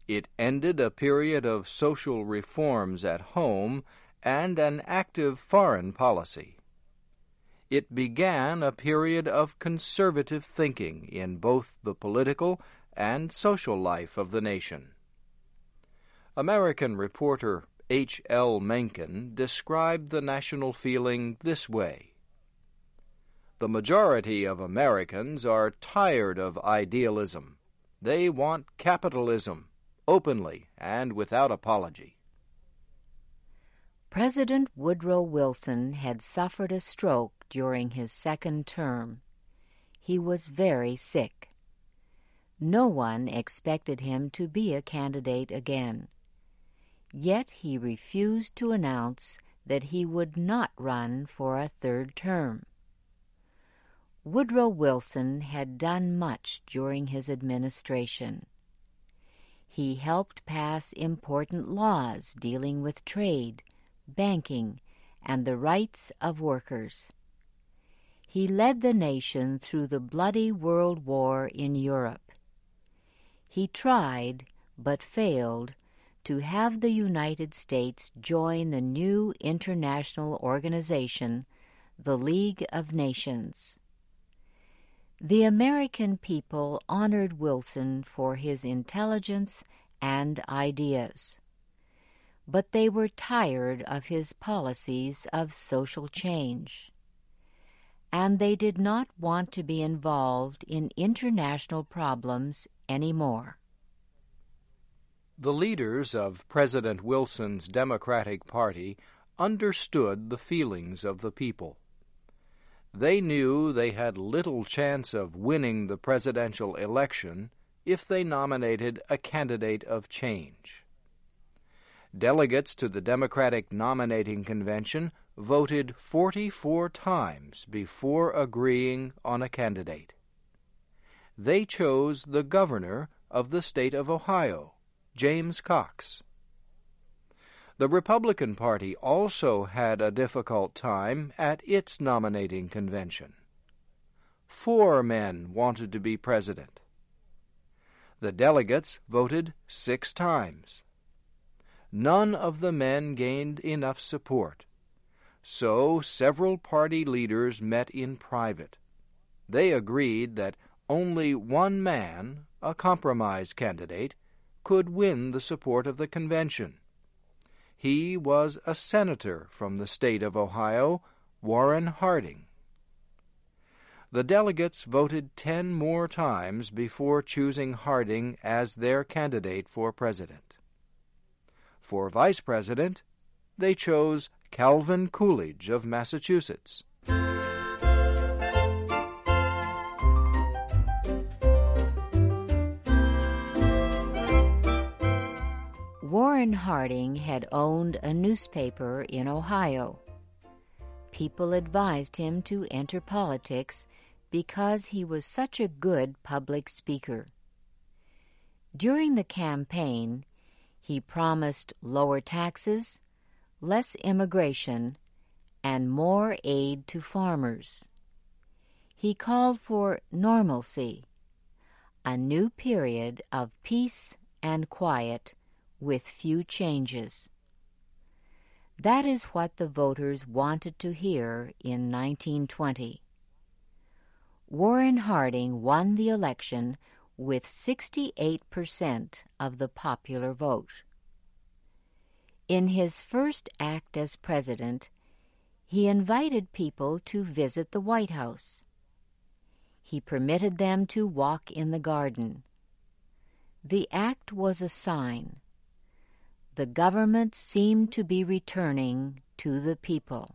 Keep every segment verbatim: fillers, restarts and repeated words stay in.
It ended a period of social reforms at home and an active foreign policy. It began a period of conservative thinking in both the political and social life of the nation. American reporter H L Mencken described the national feeling this way: "The majority of Americans are tired of idealism. They want capitalism, openly and without apology." President Woodrow Wilson had suffered a stroke during his second term. He was very sick. No one expected him to be a candidate again. Yet he refused to announce that he would not run for a third term. Woodrow Wilson had done much during his administration. He helped pass important laws dealing with trade, banking, and the rights of workers. He led the nation through the bloody World War in Europe. He tried, but failed, to have the United States join the new international organization, the League of Nations. The American people honored Wilson for his intelligence and ideas, but they were tired of his policies of social change, and they did not want to be involved in international problems anymore. The leaders of President Wilson's Democratic Party understood the feelings of the people. They knew they had little chance of winning the presidential election if they nominated a candidate of change. Delegates to the Democratic Nominating Convention voted forty-four times before agreeing on a candidate. They chose the governor of the state of Ohio, James Cox. The Republican Party also had a difficult time at its nominating convention. Four men wanted to be president. The delegates voted six times. None of the men gained enough support, so several party leaders met in private. They agreed that only one man, a compromise candidate, could win the support of the convention. He was a senator from the state of Ohio, Warren Harding. The delegates voted ten more times before choosing Harding as their candidate for president. For vice president, they chose Calvin Coolidge of Massachusetts. Warren Harding had owned a newspaper in Ohio. People advised him to enter politics because he was such a good public speaker. During the campaign, he promised lower taxes, less immigration, and more aid to farmers. He called for normalcy, a new period of peace and quiet with few changes. That is what the voters wanted to hear in nineteen twenty. Warren Harding won the election with sixty-eight percent of the popular vote. In his first act as president, he invited people to visit the White House. He permitted them to walk in the garden. The act was a sign. The government seemed to be returning to the people.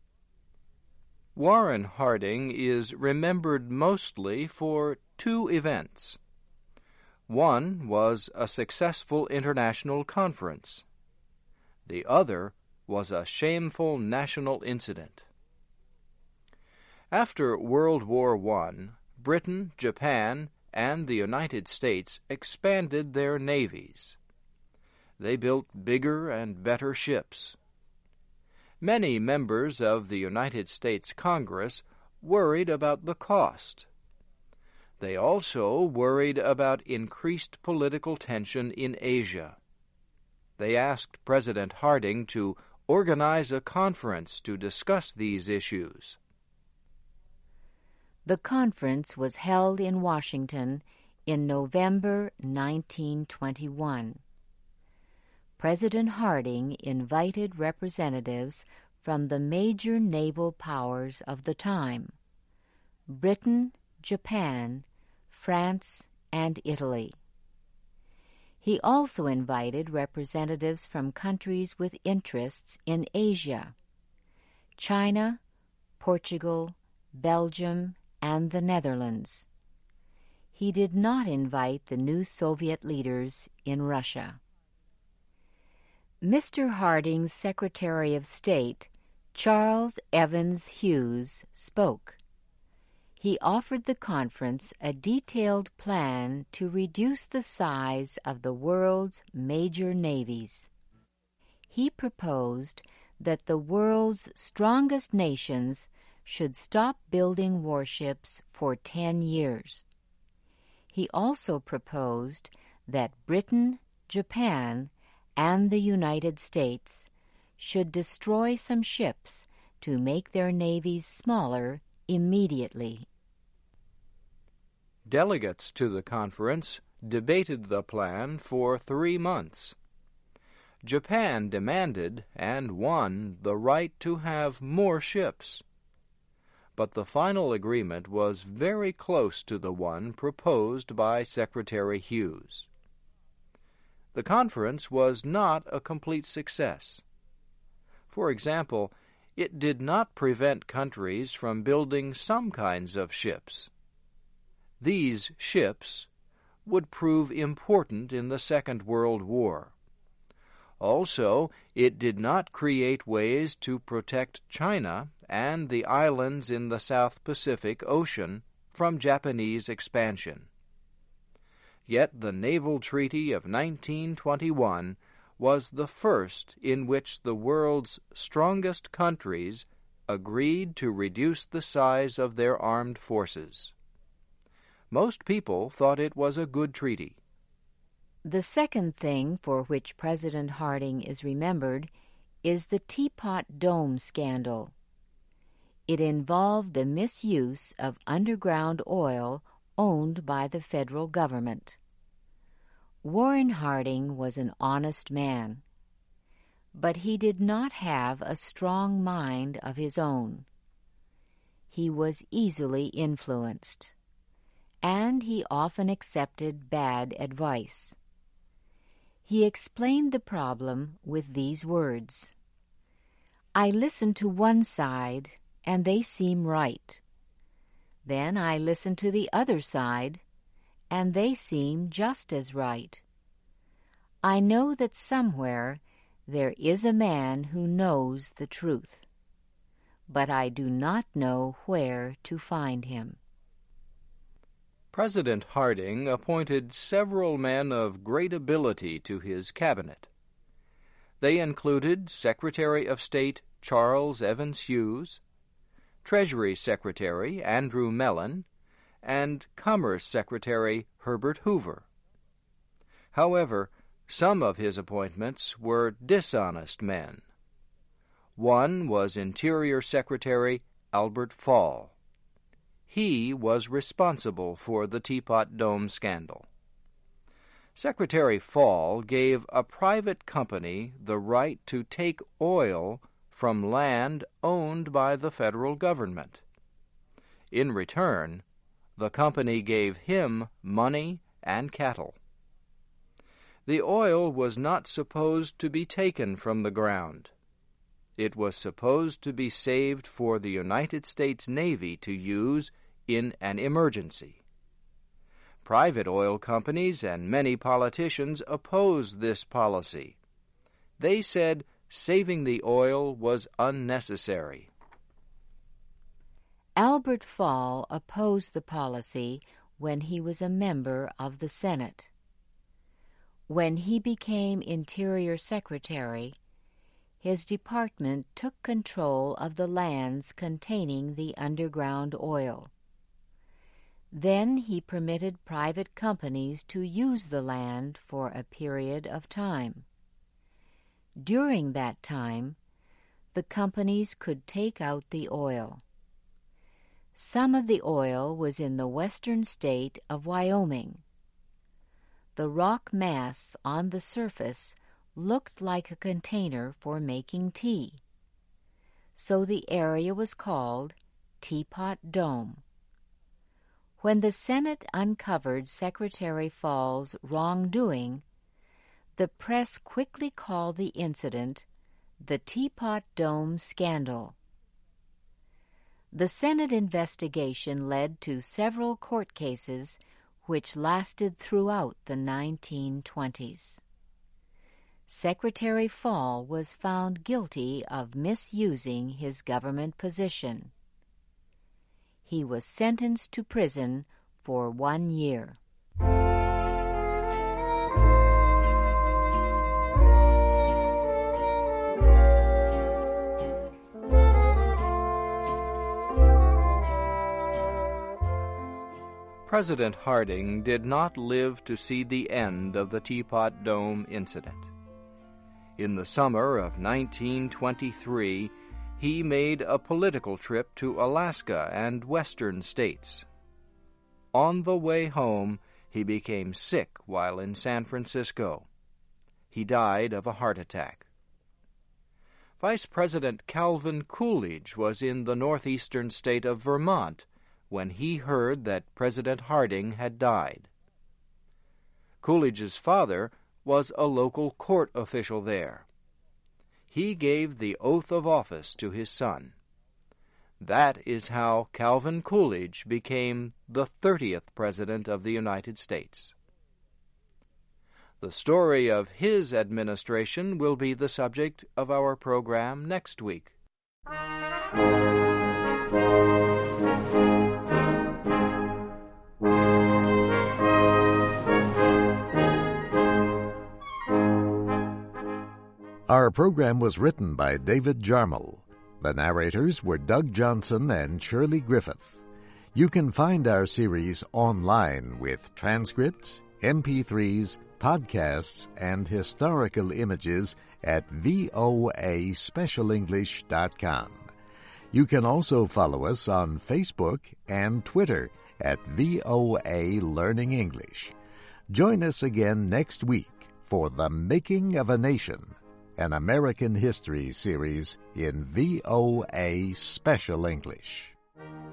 Warren Harding is remembered mostly for two events. One was a successful international conference. The other was a shameful national incident. After World War One, Britain, Japan, and the United States expanded their navies. They built bigger and better ships. Many members of the United States Congress worried about the cost. They also worried about increased political tension in Asia. They asked President Harding to organize a conference to discuss these issues. The conference was held in Washington in November nineteen twenty-one. President Harding invited representatives from the major naval powers of the time: Britain, Japan, France, and Italy. He also invited representatives from countries with interests in Asia: China, Portugal, Belgium, and the Netherlands. He did not invite the new Soviet leaders in Russia. Mister Harding's Secretary of State, Charles Evans Hughes, spoke. He offered the conference a detailed plan to reduce the size of the world's major navies. He proposed that the world's strongest nations should stop building warships for ten years. He also proposed that Britain, Japan, and the United States should destroy some ships to make their navies smaller immediately. Delegates to the conference debated the plan for three months. Japan demanded and won the right to have more ships. But the final agreement was very close to the one proposed by Secretary Hughes. The conference was not a complete success. For example, it did not prevent countries from building some kinds of ships. These ships would prove important in the Second World War. Also, it did not create ways to protect China and the islands in the South Pacific Ocean from Japanese expansion. Yet the Naval Treaty of nineteen twenty-one was the first in which the world's strongest countries agreed to reduce the size of their armed forces. Most people thought it was a good treaty. The second thing for which President Harding is remembered is the Teapot Dome scandal. It involved the misuse of underground oil owned by the federal government. Warren Harding was an honest man, but he did not have a strong mind of his own. He was easily influenced, and he often accepted bad advice. He explained the problem with these words: "I listen to one side, and they seem right. Then I listen to the other side, and they seem just as right. I know that somewhere there is a man who knows the truth, but I do not know where to find him." President Harding appointed several men of great ability to his cabinet. They included Secretary of State Charles Evans Hughes, Treasury Secretary Andrew Mellon, and Commerce Secretary Herbert Hoover. However, some of his appointments were dishonest men. One was Interior Secretary Albert Fall. He was responsible for the Teapot Dome scandal. Secretary Fall gave a private company the right to take oil from land owned by the federal government. In return, the company gave him money and cattle. The oil was not supposed to be taken from the ground. It was supposed to be saved for the United States Navy to use in an emergency. Private oil companies and many politicians opposed this policy. They said saving the oil was unnecessary. Albert Fall opposed the policy when he was a member of the Senate. When he became Interior Secretary, his department took control of the lands containing the underground oil. Then he permitted private companies to use the land for a period of time. During that time, the companies could take out the oil. Some of the oil was in the western state of Wyoming. The rock mass on the surface looked like a container for making tea, so the area was called Teapot Dome. When the Senate uncovered Secretary Fall's wrongdoing, the press quickly called the incident the Teapot Dome Scandal. The Senate investigation led to several court cases which lasted throughout the nineteen twenties. Secretary Fall was found guilty of misusing his government position. He was sentenced to prison for one year. President Harding did not live to see the end of the Teapot Dome incident. In the summer of nineteen twenty-three, he made a political trip to Alaska and western states. On the way home, he became sick while in San Francisco. He died of a heart attack. Vice President Calvin Coolidge was in the northeastern state of Vermont when he heard that President Harding had died. Coolidge's father was a local court official there. He gave the oath of office to his son. That is how Calvin Coolidge became the thirtieth President of the United States. The story of his administration will be the subject of our program next week. Our program was written by David Jarmel. The narrators were Doug Johnson and Shirley Griffith. You can find our series online with transcripts, M P threes, podcasts, and historical images at V O A special english dot com. You can also follow us on Facebook and Twitter at V O A Learning English. Join us again next week for The Making of a Nation, an American history series in V O A Special English.